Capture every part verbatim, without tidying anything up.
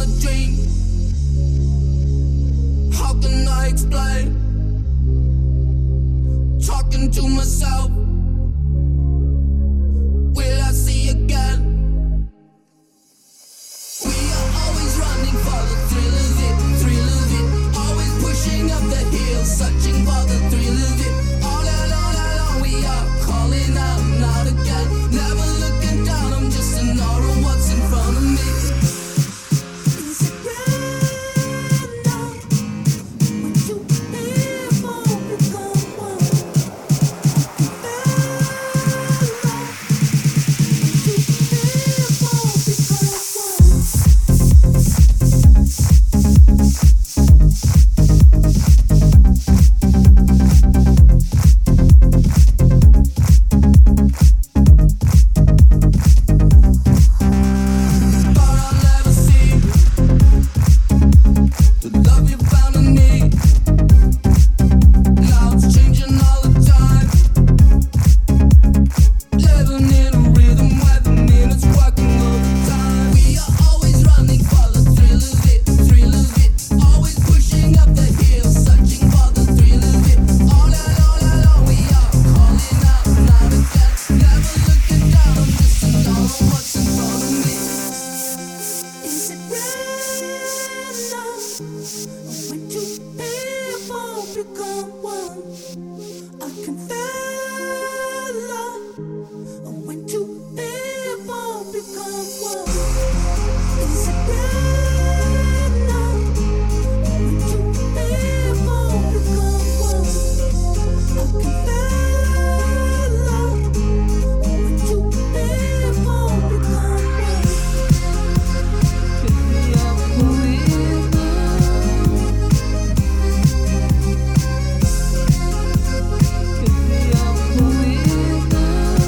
a dream. How can I explain? Talking to myself. Will I see again? We are always running for the thrill of it, thrill of it. Always pushing up the hill, searching for the thrill of it. All alone, alone, we are calling out and out again. Never looking down, I'm just an aura of what's in front of me. Is it right now? Would you ever become one?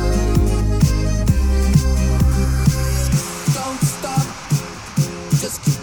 Just